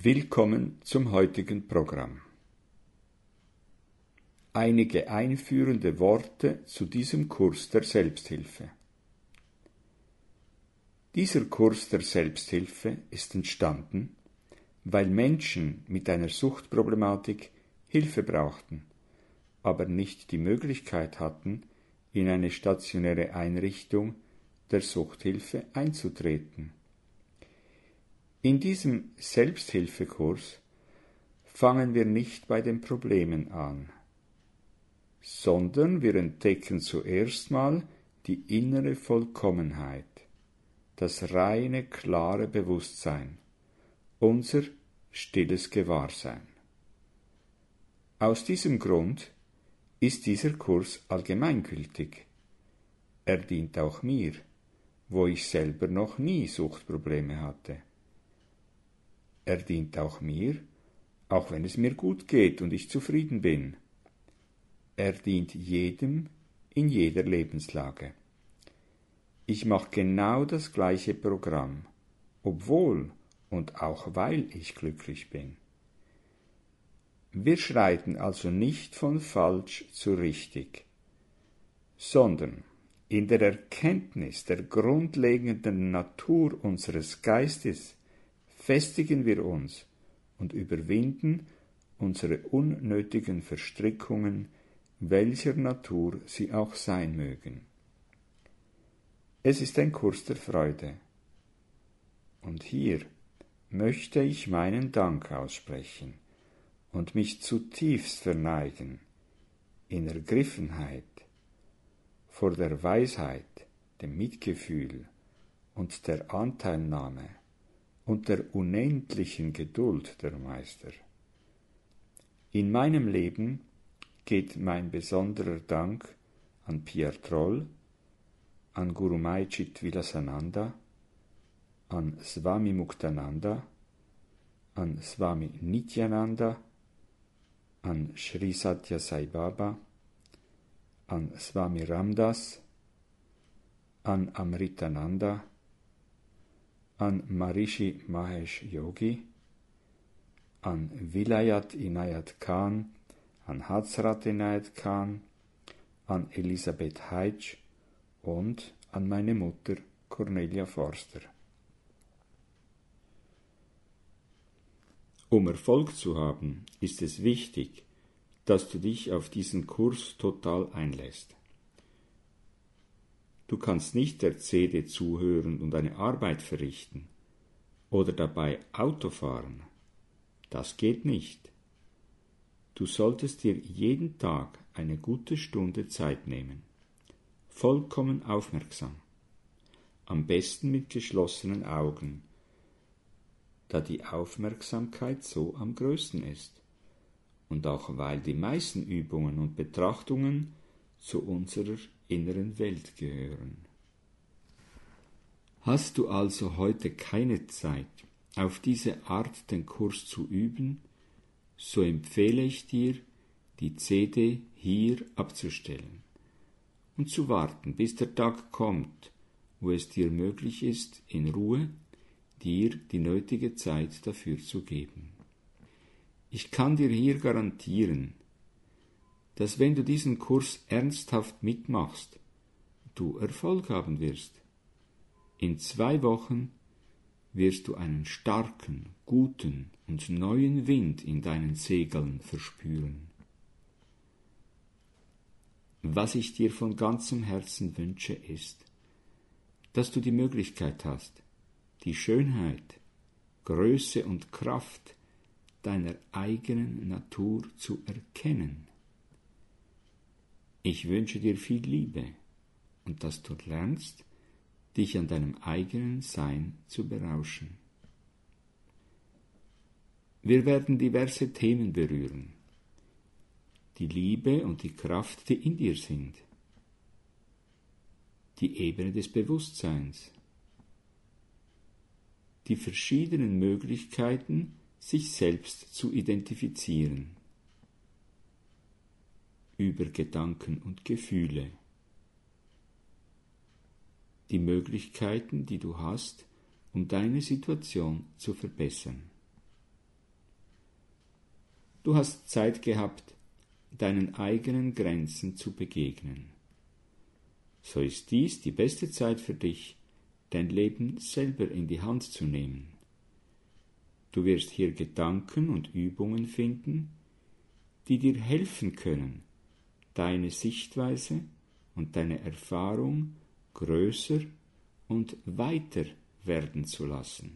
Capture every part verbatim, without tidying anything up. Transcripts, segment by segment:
Willkommen zum heutigen Programm. Einige einführende Worte zu diesem Kurs der Selbsthilfe. Dieser Kurs der Selbsthilfe ist entstanden, weil Menschen mit einer Suchtproblematik Hilfe brauchten, aber nicht die Möglichkeit hatten, in eine stationäre Einrichtung der Suchthilfe einzutreten. In diesem Selbsthilfekurs fangen wir nicht bei den Problemen an, sondern wir entdecken zuerst mal die innere Vollkommenheit, das reine, klare Bewusstsein, unser stilles Gewahrsein. Aus diesem Grund ist dieser Kurs allgemeingültig. Er dient auch mir, wo ich selber noch nie Suchtprobleme hatte. Er dient auch mir, auch wenn es mir gut geht und ich zufrieden bin. Er dient jedem in jeder Lebenslage. Ich mache genau das gleiche Programm, obwohl und auch weil ich glücklich bin. Wir schreiten also nicht von falsch zu richtig, sondern in der Erkenntnis der grundlegenden Natur unseres Geistes festigen wir uns und überwinden unsere unnötigen Verstrickungen, welcher Natur sie auch sein mögen. Es ist ein Kurs der Freude. Und hier möchte ich meinen Dank aussprechen und mich zutiefst verneigen in Ergriffenheit vor der Weisheit, dem Mitgefühl und der Anteilnahme und der unendlichen Geduld der Meister. In meinem Leben geht mein besonderer Dank an Pierre Troll, an Guru Mayachit Vilasananda, an Swami Muktananda, an Swami Nityananda, an Sri Sathya Sai Baba, an Swami Ramdas, an Amritananda, an Maharishi Mahesh Yogi, an Vilayat Inayat Khan, an Hazrat Inayat Khan, an Elisabeth Heitsch und an meine Mutter Cornelia Forster. Um Erfolg zu haben, ist es wichtig, dass du dich auf diesen Kurs total einlässt. Du kannst nicht der C D zuhören und eine Arbeit verrichten oder dabei Auto fahren. Das geht nicht. Du solltest dir jeden Tag eine gute Stunde Zeit nehmen, vollkommen aufmerksam, am besten mit geschlossenen Augen, da die Aufmerksamkeit so am größten ist und auch weil die meisten Übungen und Betrachtungen zu unserer inneren Welt gehören. Hast du also heute keine Zeit, auf diese Art den Kurs zu üben, so empfehle ich dir, die C D hier abzustellen und zu warten, bis der Tag kommt, wo es dir möglich ist, in Ruhe dir die nötige Zeit dafür zu geben. Ich kann dir hier garantieren, dass wenn du diesen Kurs ernsthaft mitmachst, du Erfolg haben wirst. In zwei Wochen wirst du einen starken, guten und neuen Wind in deinen Segeln verspüren. Was ich dir von ganzem Herzen wünsche, ist, dass du die Möglichkeit hast, die Schönheit, Größe und Kraft deiner eigenen Natur zu erkennen. Ich wünsche dir viel Liebe und dass du lernst, dich an deinem eigenen Sein zu berauschen. Wir werden diverse Themen berühren. Die Liebe und die Kraft, die in dir sind. Die Ebene des Bewusstseins. Die verschiedenen Möglichkeiten, sich selbst zu identifizieren. Über Gedanken und Gefühle. Die Möglichkeiten, die du hast, um deine Situation zu verbessern. Du hast Zeit gehabt, deinen eigenen Grenzen zu begegnen. So ist dies die beste Zeit für dich, dein Leben selber in die Hand zu nehmen. Du wirst hier Gedanken und Übungen finden, die dir helfen können, deine Sichtweise und deine Erfahrung größer und weiter werden zu lassen.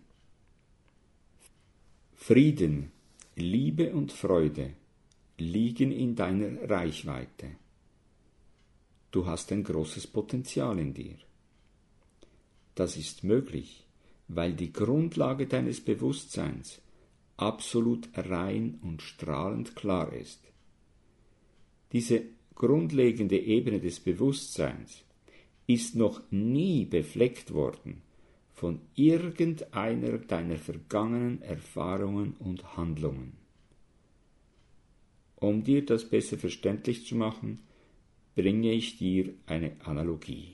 Frieden, Liebe und Freude liegen in deiner Reichweite. Du hast ein großes Potenzial in dir. Das ist möglich, weil die Grundlage deines Bewusstseins absolut rein und strahlend klar ist. Diese grundlegende Ebene des Bewusstseins ist noch nie befleckt worden von irgendeiner deiner vergangenen Erfahrungen und Handlungen. Um dir das besser verständlich zu machen, bringe ich dir eine Analogie.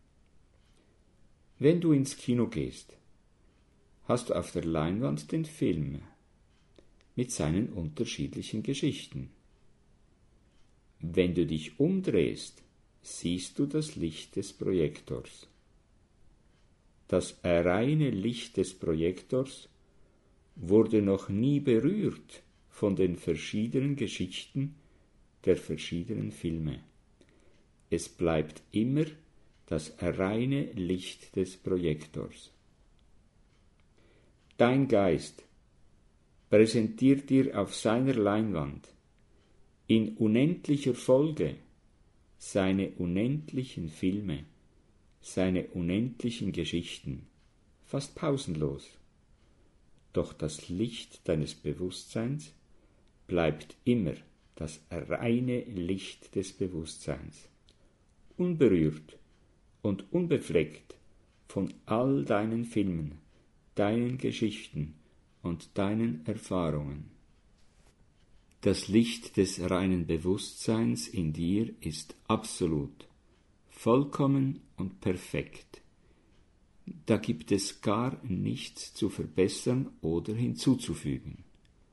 Wenn du ins Kino gehst, hast du auf der Leinwand den Film mit seinen unterschiedlichen Geschichten. Wenn du dich umdrehst, siehst du das Licht des Projektors. Das reine Licht des Projektors wurde noch nie berührt von den verschiedenen Geschichten der verschiedenen Filme. Es bleibt immer das reine Licht des Projektors. Dein Geist präsentiert dir auf seiner Leinwand in unendlicher Folge seine unendlichen Filme, seine unendlichen Geschichten, fast pausenlos. Doch das Licht deines Bewusstseins bleibt immer das reine Licht des Bewusstseins, unberührt und unbefleckt von all deinen Filmen, deinen Geschichten und deinen Erfahrungen. Das Licht des reinen Bewusstseins in dir ist absolut, vollkommen und perfekt. Da gibt es gar nichts zu verbessern oder hinzuzufügen.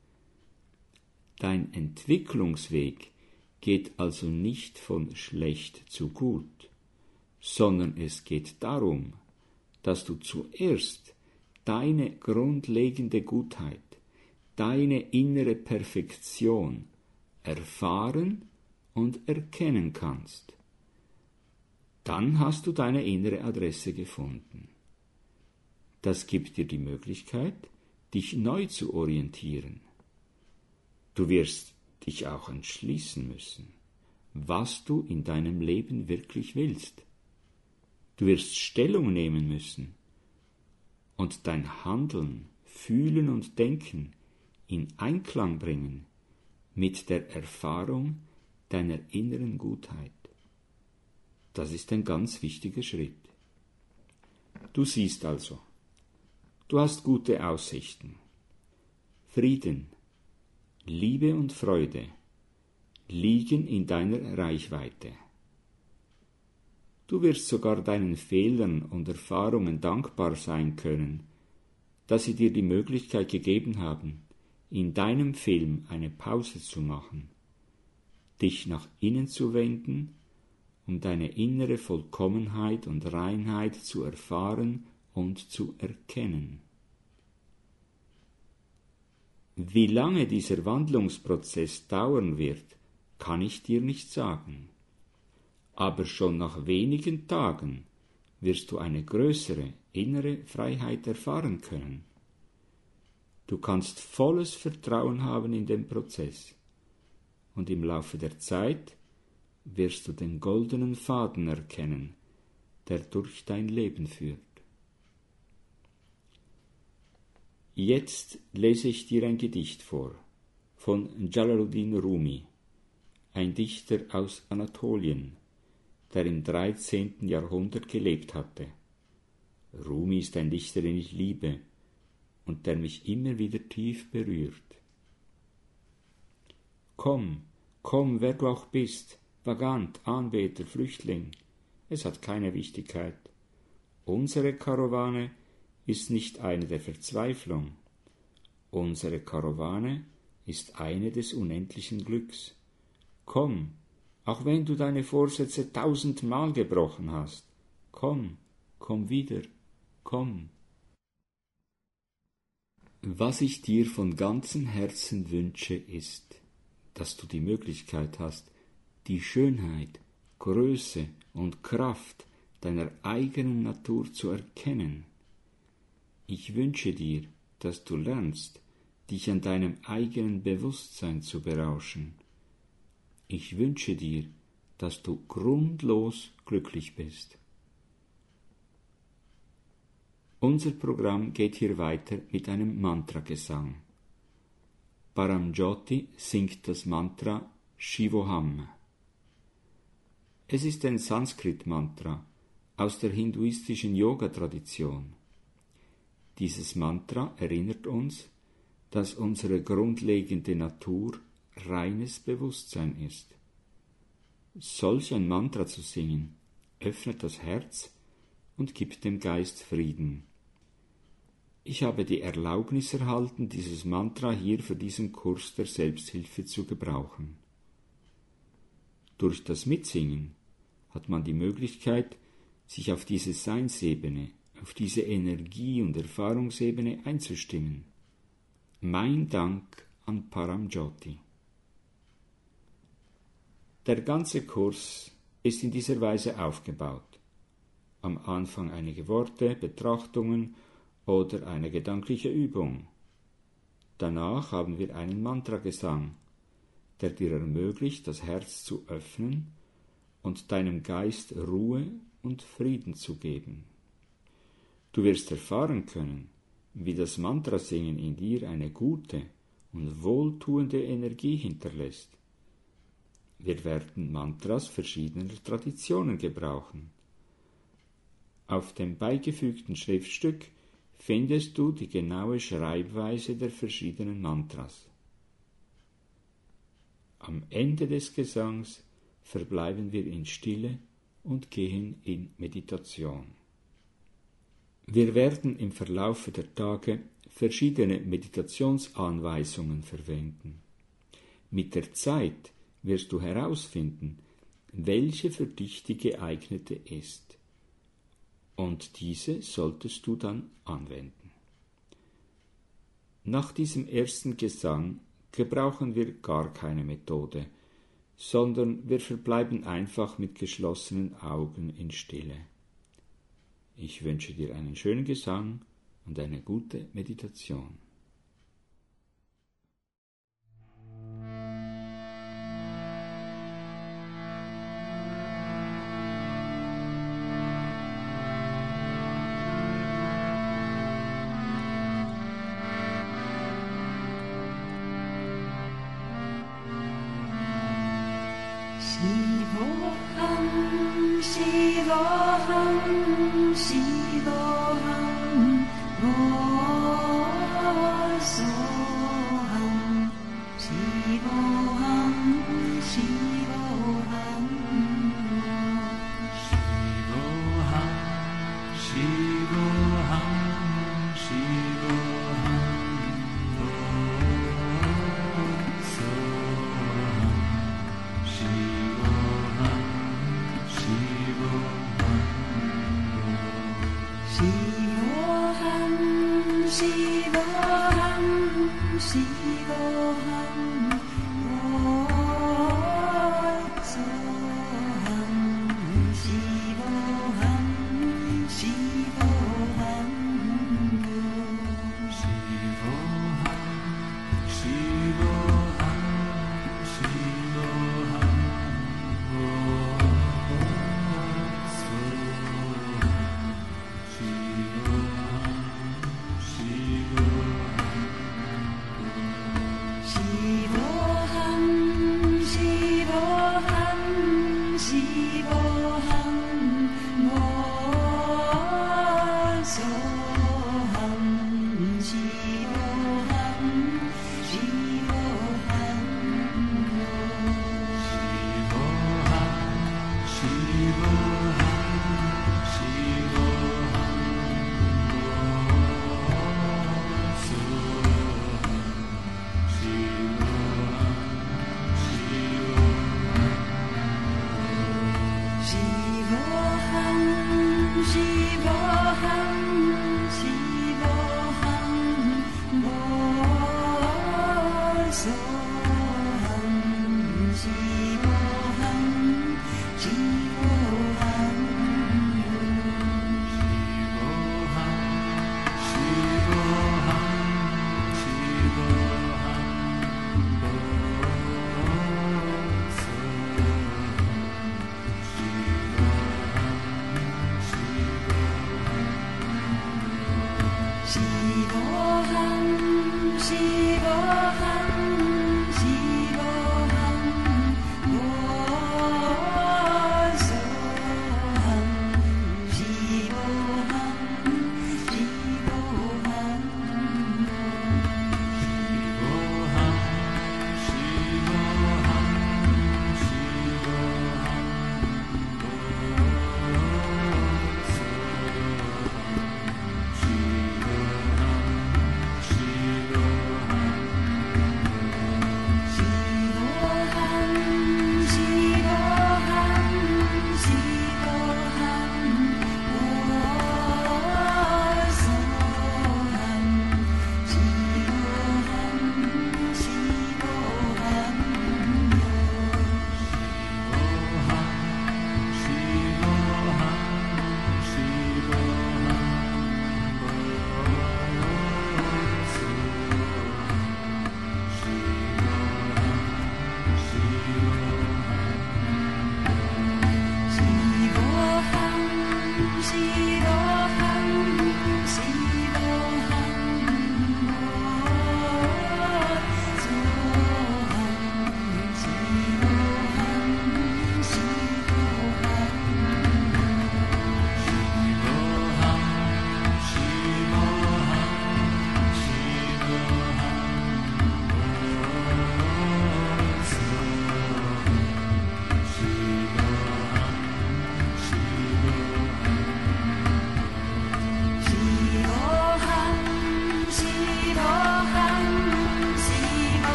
Dein Entwicklungsweg geht also nicht von schlecht zu gut, sondern es geht darum, dass du zuerst deine grundlegende Gutheit, deine innere Perfektion erfahren und erkennen kannst. Dann hast du deine innere Adresse gefunden. Das gibt dir die Möglichkeit, dich neu zu orientieren. Du wirst dich auch entschließen müssen, was du in deinem Leben wirklich willst. Du wirst Stellung nehmen müssen und dein Handeln, Fühlen und Denken in Einklang bringen mit der Erfahrung deiner inneren Gutheit. Das ist ein ganz wichtiger Schritt. Du siehst also, du hast gute Aussichten. Frieden, Liebe und Freude liegen in deiner Reichweite. Du wirst sogar deinen Fehlern und Erfahrungen dankbar sein können, dass sie dir die Möglichkeit gegeben haben, in deinem Film eine Pause zu machen, dich nach innen zu wenden, um deine innere Vollkommenheit und Reinheit zu erfahren und zu erkennen. Wie lange dieser Wandlungsprozess dauern wird, kann ich dir nicht sagen. Aber schon nach wenigen Tagen wirst du eine größere innere Freiheit erfahren können. Du kannst volles Vertrauen haben in den Prozess und im Laufe der Zeit wirst du den goldenen Faden erkennen, der durch dein Leben führt. Jetzt lese ich dir ein Gedicht vor von Jalaluddin Rumi, ein Dichter aus Anatolien, der im dreizehnten Jahrhundert gelebt hatte. Rumi ist ein Dichter, den ich liebe und der mich immer wieder tief berührt. Komm, komm, wer du auch bist, Vagant, Anbeter, Flüchtling, es hat keine Wichtigkeit. Unsere Karawane ist nicht eine der Verzweiflung. Unsere Karawane ist eine des unendlichen Glücks. Komm, auch wenn du deine Vorsätze tausendmal gebrochen hast. Komm, komm wieder, komm. Was ich dir von ganzem Herzen wünsche, ist, dass du die Möglichkeit hast, die Schönheit, Größe und Kraft deiner eigenen Natur zu erkennen. Ich wünsche dir, dass du lernst, dich an deinem eigenen Bewusstsein zu berauschen. Ich wünsche dir, dass du grundlos glücklich bist. Unser Programm geht hier weiter mit einem Mantragesang. Paramjyoti singt das Mantra Shivoham. Es ist ein Sanskrit-Mantra aus der hinduistischen Yoga-Tradition. Dieses Mantra erinnert uns, dass unsere grundlegende Natur reines Bewusstsein ist. Solch ein Mantra zu singen, öffnet das Herz und gibt dem Geist Frieden. Ich habe die Erlaubnis erhalten, dieses Mantra hier für diesen Kurs der Selbsthilfe zu gebrauchen. Durch das Mitsingen hat man die Möglichkeit, sich auf diese Seinsebene, auf diese Energie- und Erfahrungsebene einzustimmen. Mein Dank an Paramjyoti. Der ganze Kurs ist in dieser Weise aufgebaut. Am Anfang einige Worte, Betrachtungen oder eine gedankliche Übung. Danach haben wir einen Mantragesang, der dir ermöglicht, das Herz zu öffnen und deinem Geist Ruhe und Frieden zu geben. Du wirst erfahren können, wie das Mantrasingen in dir eine gute und wohltuende Energie hinterlässt. Wir werden Mantras verschiedener Traditionen gebrauchen. Auf dem beigefügten Schriftstück findest du die genaue Schreibweise der verschiedenen Mantras. Am Ende des Gesangs verbleiben wir in Stille und gehen in Meditation. Wir werden im Verlauf der Tage verschiedene Meditationsanweisungen verwenden. Mit der Zeit wirst du herausfinden, welche für dich die geeignete ist. Und diese solltest du dann anwenden. Nach diesem ersten Gesang gebrauchen wir gar keine Methode, sondern wir verbleiben einfach mit geschlossenen Augen in Stille. Ich wünsche dir einen schönen Gesang und eine gute Meditation. Shivoham, Shivoham, Shivoham, Vosoham, Shivoham, Shivoham, Shivoham, Shivoham, Shivoham, Vosoham, Shivoham, Shivoham,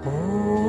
Oh.